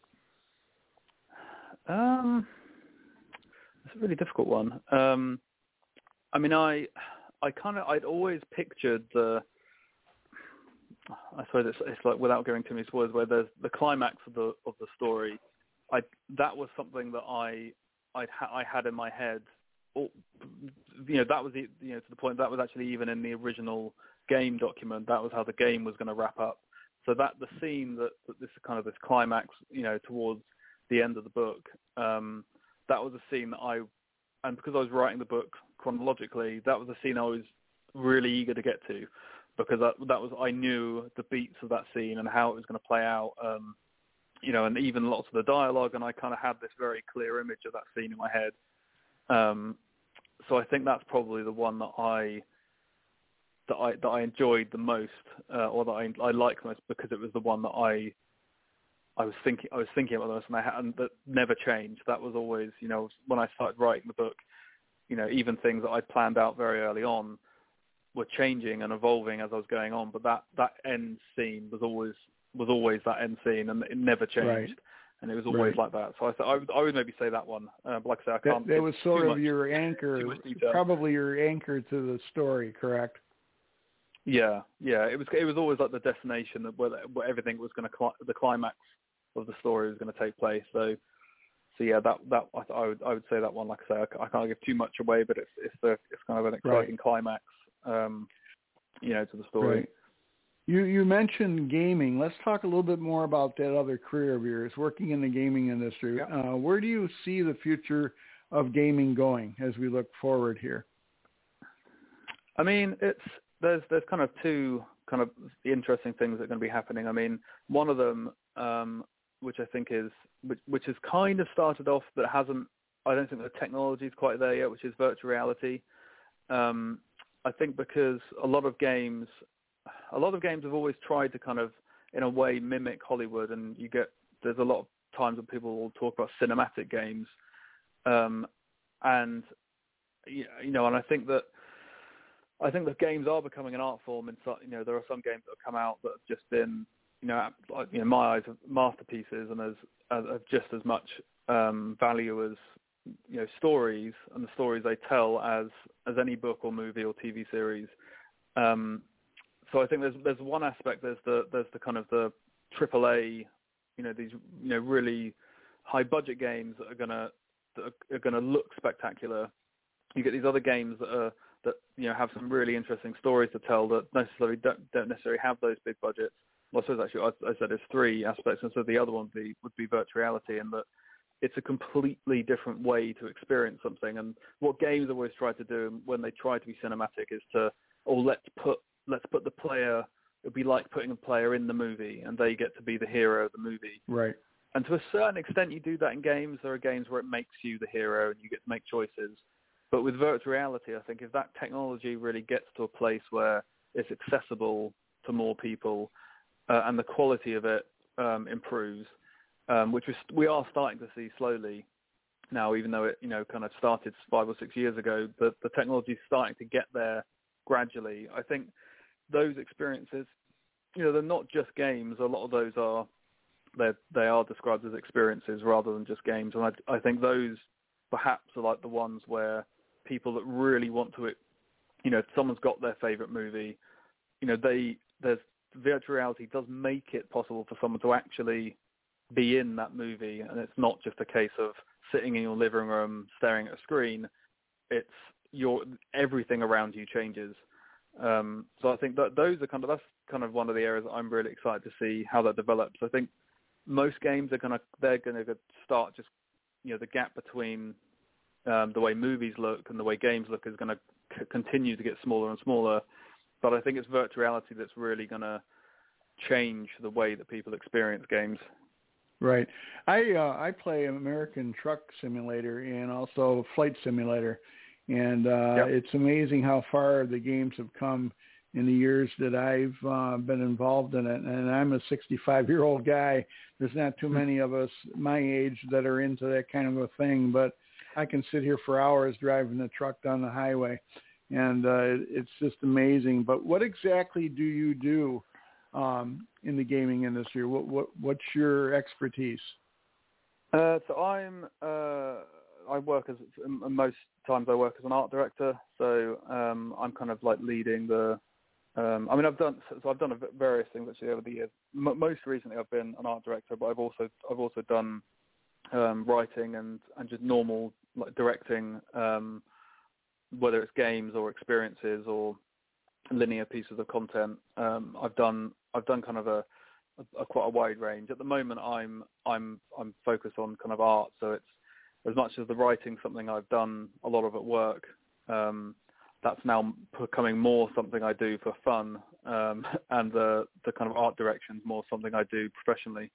S4: It's a really difficult one. I mean, I'd always pictured I suppose it's like, without going too many spoilers, where there's the climax of the story. That was something that I had in my head. That was to the point that was actually even in the original game document. That was how the game was going to wrap up. So that the scene that this kind of this climax, towards the end of the book, that was a scene that and because I was writing the book chronologically, that was a scene I was really eager to get to, because I knew the beats of that scene and how it was going to play out, and even lots of the dialogue, and I kind of had this very clear image of that scene in my head. So I think that's probably the one that I enjoyed the most, or that I liked the most, because it was the one that I was thinking about the most, and that never changed. That was always, when I started writing the book, even things that I planned out very early on were changing and evolving as I was going on. But that end scene was always that end scene, and it never changed. Right. And it was always like that. So I would maybe say that one. But like I say, I can't.
S3: That was sort of your anchor, probably your anchor to the story, correct?
S4: Yeah. It was always like the destination where everything was going to the climax of the story was going to take place. So yeah, that I would say that one. Like I say, I can't give too much away, but it's kind of an exciting climax, to the story.
S3: Right. You mentioned gaming. Let's talk a little bit more about that other career of yours, working in the gaming industry. Yeah. Where do you see the future of gaming going as we look forward here?
S4: I mean, there's kind of two kind of interesting things that are going to be happening. I mean, one of them, which I think which has kind of started off, but hasn't. I don't think the technology is quite there yet, which is virtual reality. I think because a lot of games have always tried to kind of, in a way, mimic Hollywood, and there's a lot of times when people will talk about cinematic games, and I think that I think that games are becoming an art form, and so, there are some games that have come out that have just been, in my eyes, masterpieces, and have just as much value as stories and the stories they tell as any book or movie or TV series. So I think there's one aspect. There's the kind of the AAA, these really high budget games that are gonna look spectacular. You get these other games that have some really interesting stories to tell that necessarily don't necessarily have those big budgets. Well, I suppose actually I said there's three aspects, and so the other one would be virtual reality, and that it's a completely different way to experience something. And what games always try to do when they try to be cinematic is let's put the player. It'd be like putting a player in the movie, and they get to be the hero of the movie.
S3: Right.
S4: And to a certain extent, you do that in games. There are games where it makes you the hero, and you get to make choices. But with virtual reality, I think if that technology really gets to a place where it's accessible to more people, and the quality of it improves, which we are starting to see slowly now, even though it kind of started 5 or 6 years ago, but the technology is starting to get there gradually. I think those experiences, they're not just games. A lot of those they are described as experiences rather than just games, and I think those perhaps are like the ones where people that really want to, if someone's got their favorite movie, virtual reality does make it possible for someone to actually be in that movie, and it's not just a case of sitting in your living room staring at a screen. It's everything around you changes. So I think that's kind of one of the areas that I'm really excited to see how that develops. I think most games they're gonna start just the gap between the way movies look and the way games look is going to continue to get smaller and smaller. But I think it's virtual reality that's really going to change the way that people experience games.
S3: Right. I play American Truck Simulator and also Flight Simulator, and It's amazing how far the games have come in the years that I've been involved in it. And I'm a 65-year-old guy. There's not too many of us my age that are into that kind of a thing, but I can sit here for hours driving the truck down the highway, and it's just amazing. But what exactly do you do in the gaming industry? What's your expertise?
S4: So I work most times I work as an art director. So I'm kind of like leading the. I've done various things actually over the years. Most recently, I've been an art director, but I've also done writing and just normal like directing, whether it's games or experiences or linear pieces of content. I've done kind of a quite a wide range. At the moment, I'm focused on kind of art, so it's as much as the writing something I've done a lot of at work. That's now becoming more something I do for fun, and the kind of art direction is more something I do professionally.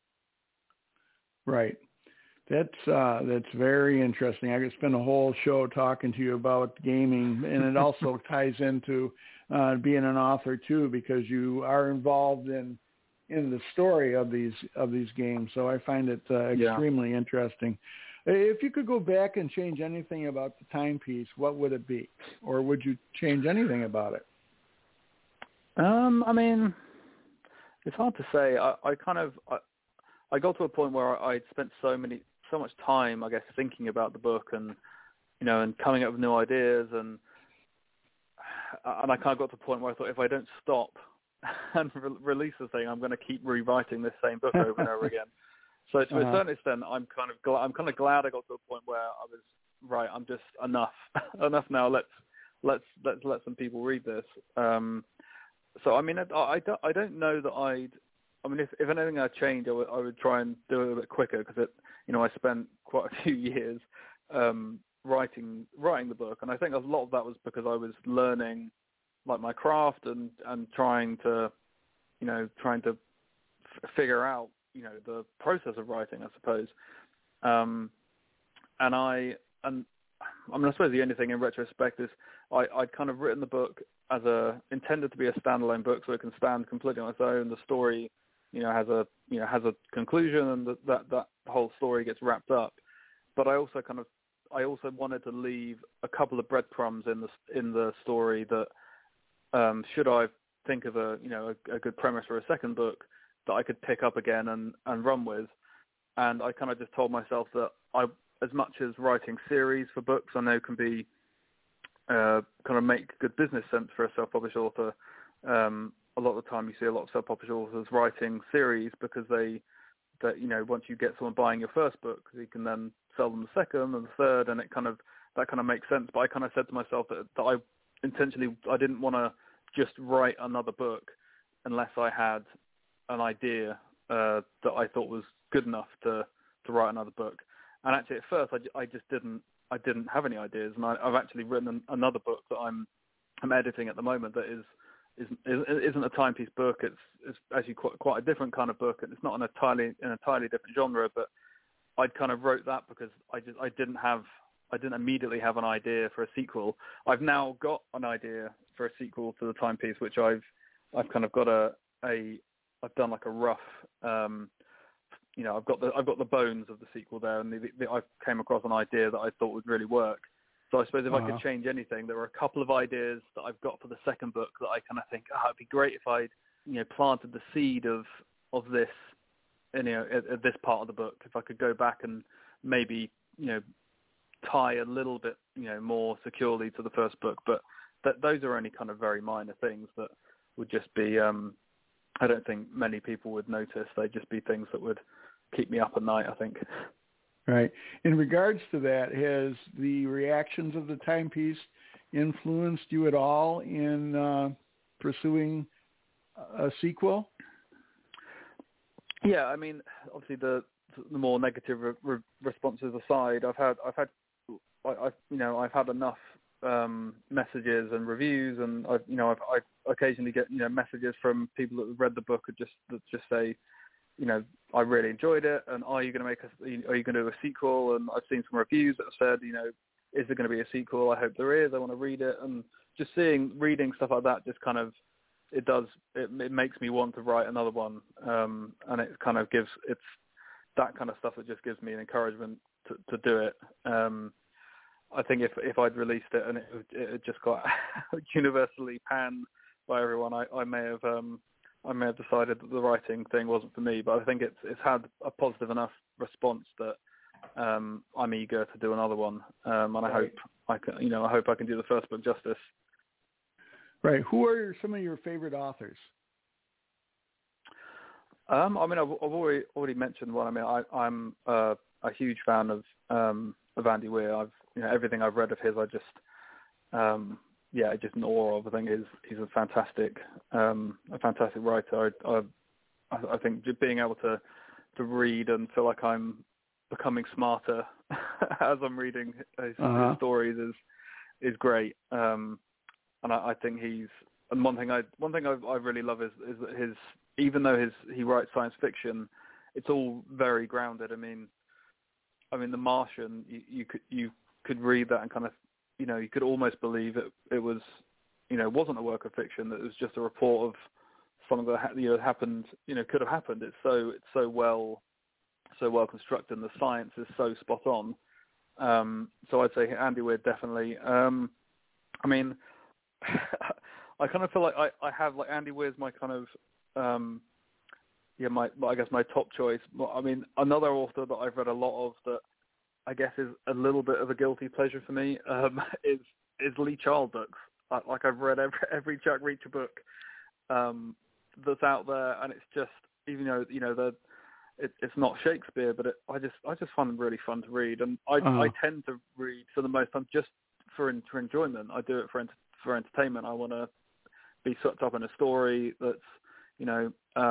S3: Right. That's very interesting. I could spend a whole show talking to you about gaming, and it also ties into being an author too, because you are involved in the story of these games. So I find it extremely interesting. If you could go back and change anything about the timepiece, what would it be, or would you change anything about it?
S4: It's hard to say. I got to a point where I'd spent so much time, I guess, thinking about the book and coming up with new ideas, and I kind of got to a point where I thought if I don't stop and release the thing, I'm going to keep rewriting this same book over and over again. So to a certain extent, I'm kind of glad I got to a point where I was right. I'm just enough now. Let's let some people read this. So I don't know that if anything I change, I would try and do it a bit quicker, because I spent quite a few years writing the book, and I think a lot of that was because I was learning like my craft and trying to figure out the process of writing, I suppose. I suppose the only thing in retrospect is I'd kind of written the book as intended to be a standalone book, so it can stand completely on its own. The story has a conclusion, and that whole story gets wrapped up. But I also I also wanted to leave a couple of breadcrumbs in the story that should I think of a good premise for a second book that I could pick up again and run with. And I kind of just told myself that as much as writing series for books I know can be kind of make good business sense for a self-published author. A lot of the time you see a lot of self-published authors writing series because once you get someone buying your first book, you can then sell them the second and the third, and that kind of makes sense. But I kind of said to myself that I didn't want to just write another book unless I had an idea that I thought was good enough to write another book. And actually, at first, I didn't have any ideas, and I've actually written another book that I'm editing at the moment that isn't a timepiece book. It's actually quite a different kind of book, and it's not an entirely different genre. But I kind of wrote that because I didn't immediately have an idea for a sequel. I've now got an idea for a sequel to the timepiece, which I've kind of got I've done like a rough. I've got the bones of the sequel there, and I came across an idea that I thought would really work. So I suppose if I could change anything, there were a couple of ideas that I've got for the second book that I kind of think, it'd be great if I'd planted the seed of this, at this part of the book. If I could go back and maybe tie a little bit more securely to the first book, but those are only kind of very minor things that would just be. I don't think many people would notice. They'd just be things that would keep me up at night, I think.
S3: Right. In regards to that, has the reactions of the timepiece influenced you at all in pursuing a sequel?
S4: Yeah, I mean, obviously the more negative responses aside, I've had enough messages and reviews, and I occasionally get messages from people that have read the book that just say, I really enjoyed it, and are you going to do a sequel? And I've seen some reviews that have said, is there going to be a sequel? I hope there is. I want to read it. And just reading stuff like that just kind of it makes me want to write another one, and it kind of it's that kind of stuff that just gives me an encouragement to do it. I think if I'd released it and it just got universally panned by everyone, I may have decided that the writing thing wasn't for me. But I think it's had a positive enough response that I'm eager to do another one, and I hope I can do the first book justice.
S3: Right. Who are some of your favorite authors?
S4: I mean, I've already mentioned one. I mean, I'm a huge fan of Andy Weir. Everything I've read of his, I just in awe of. I think he's a fantastic writer. I think just being able to read and feel like I'm becoming smarter as I'm reading his stories is great. And I think one thing I really love is that even though he writes science fiction, it's all very grounded. I mean, The Martian, you could read that and kind of, you could almost believe it was, wasn't a work of fiction. That it was just a report of something that happened, could have happened. It's so well constructed, and the science is so spot on. So I'd say Andy Weir definitely. I mean, I kind of feel like I have like Andy Weir's my kind of I guess my top choice. I mean, another author that I've read a lot of that I guess is a little bit of a guilty pleasure for me is Lee Child books. Like I've read every Jack Reacher book that's out there, and it's just, even though it's not Shakespeare, but I just find them really fun to read, and I tend to read for the most time just for enjoyment. I do it for entertainment. I want to be sucked up in a story that's even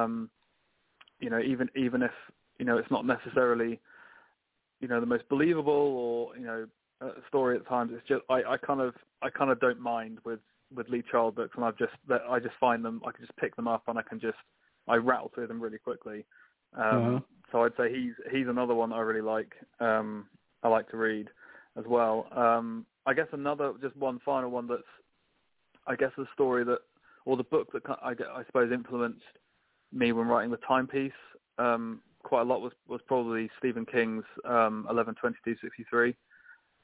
S4: if it's not necessarily the most believable or a story at times. It's just I kind of don't mind with Lee Child books, and I just find them, I can just pick them up and I rattle through them really quickly. So I'd say he's another one that I really like. I like to read as well. I guess just one final one that's, I guess, the story that, or the book that I suppose influenced me when writing the timepiece quite a lot was probably Stephen King's 11/22/63.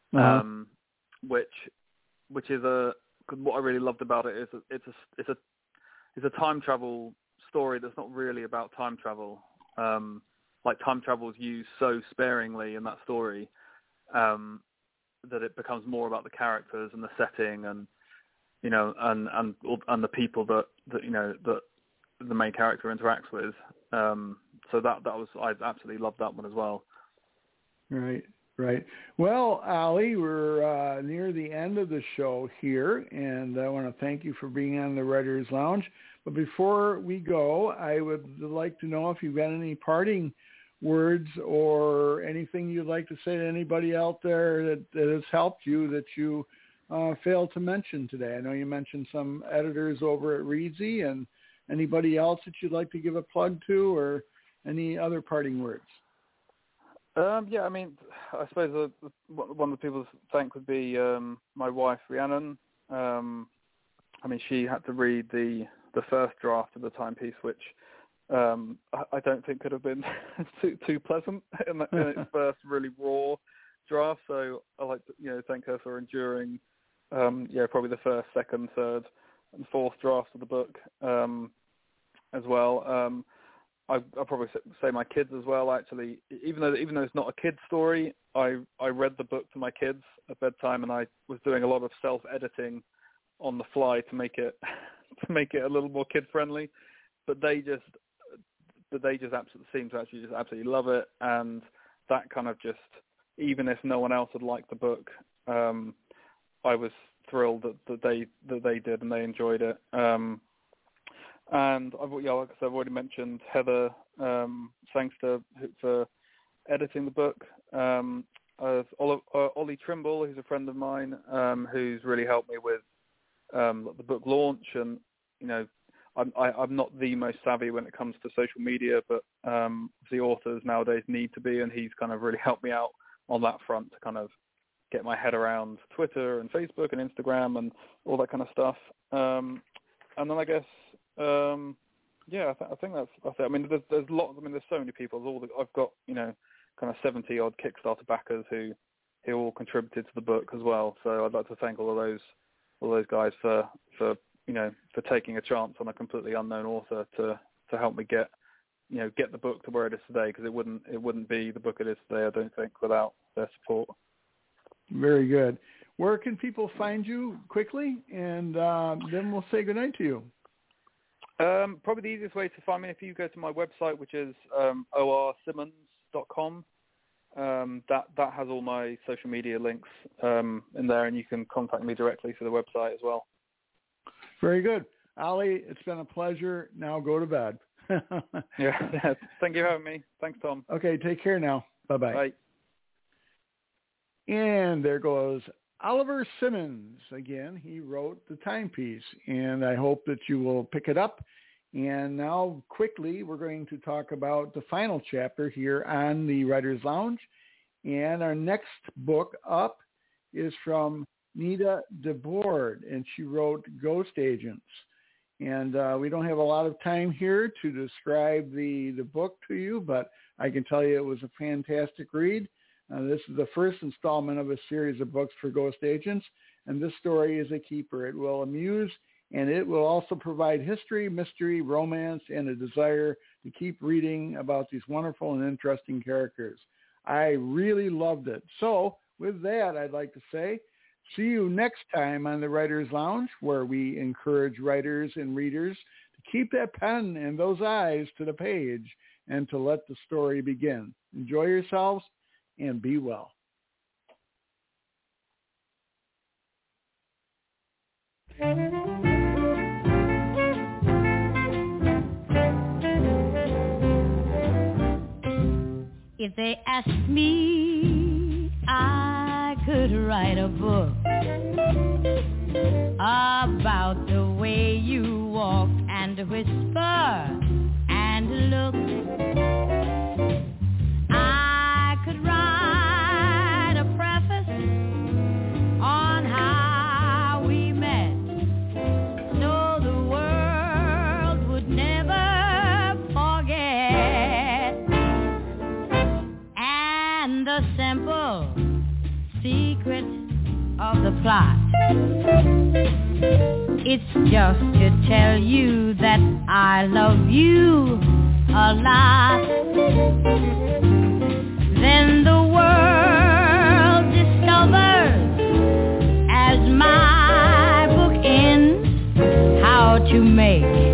S4: which is what I really loved about it is it's a time travel story that's not really about time travel. Like time travel is used so sparingly in that story that it becomes more about the characters and the setting and and the people that the main character interacts with. So I absolutely loved that one as well. Right.
S3: Well, Ali, we're near the end of the show here, and I want to thank you for being on the Writers Lounge. But before we go, I would like to know if you've got any parting words or anything you'd like to say to anybody out there that has helped you that you failed to mention today. I know you mentioned some editors over at Reedsy, and anybody else that you'd like to give a plug to, or any other parting words?
S4: I mean, I suppose one of the people to thank would be my wife, Rhiannon. I mean, she had to read the first draft of the timepiece, which I don't think could have been too pleasant in its first really raw draft. So I like to thank her for enduring probably the first, second, third, and fourth drafts of the book as well. I'll probably say my kids as well. Actually, even though it's not a kid's story, I read the book to my kids at bedtime, and I was doing a lot of self-editing on the fly to make it a little more kid friendly. But they just absolutely seem to actually just absolutely love it, and that kind of just, even if no one else had liked the book, I was thrilled that they did and they enjoyed it. And like I said, I've already mentioned Heather Sangster for editing the book. Ollie Trimble, who's a friend of mine, who's really helped me with the book launch. And I'm not the most savvy when it comes to social media, but the authors nowadays need to be, and he's kind of really helped me out on that front to kind of get my head around Twitter and Facebook and Instagram and all that kind of stuff. And then I guess. I think that's it. I mean, there's lots. I mean, there's so many people. I've got kind of 70 odd Kickstarter backers who all contributed to the book as well. So I'd like to thank all of those guys for taking a chance on a completely unknown author to help me get the book to where it is today, because it wouldn't be the book it is today, I don't think, without their support. Very good. Where can people find you quickly, and then we'll say goodnight to you. Probably the easiest way to find me, if you go to my website, which is orsimmons.com. That has all my social media links in there, and you can contact me directly through the website as well. Very good. Ali, it's been a pleasure. Now go to bed. Yeah. Thank you for having me. Thanks, Tom. Okay, take care now. Bye-bye. Bye. And there goes Oliver Simmons again. He wrote the timepiece, and I hope that you will pick it up. And now, quickly, we're going to talk about the final chapter here on the Writers Lounge. And our next book up is from Nita DeBoard, and she wrote Ghost Agents. And we don't have a lot of time here to describe the book to you, but I can tell you it was a fantastic read. This is the first installment of a series of books for Ghost Agents, and this story is a keeper. It will amuse, and it will also provide history, mystery, romance, and a desire to keep reading about these wonderful and interesting characters. I really loved it. So with that, I'd like to say, see you next time on the Writers Lounge, where we encourage writers and readers to keep that pen and those eyes to the page and to let the story begin. Enjoy yourselves and be well.
S7: If they asked me, I could write a book about the way you walk and whisper and look. I could write a preface on how we met, so the world would never forget. And the simple secret plot. It's just to tell you that I love you a lot. Then the world discovers, as my book ends, how to make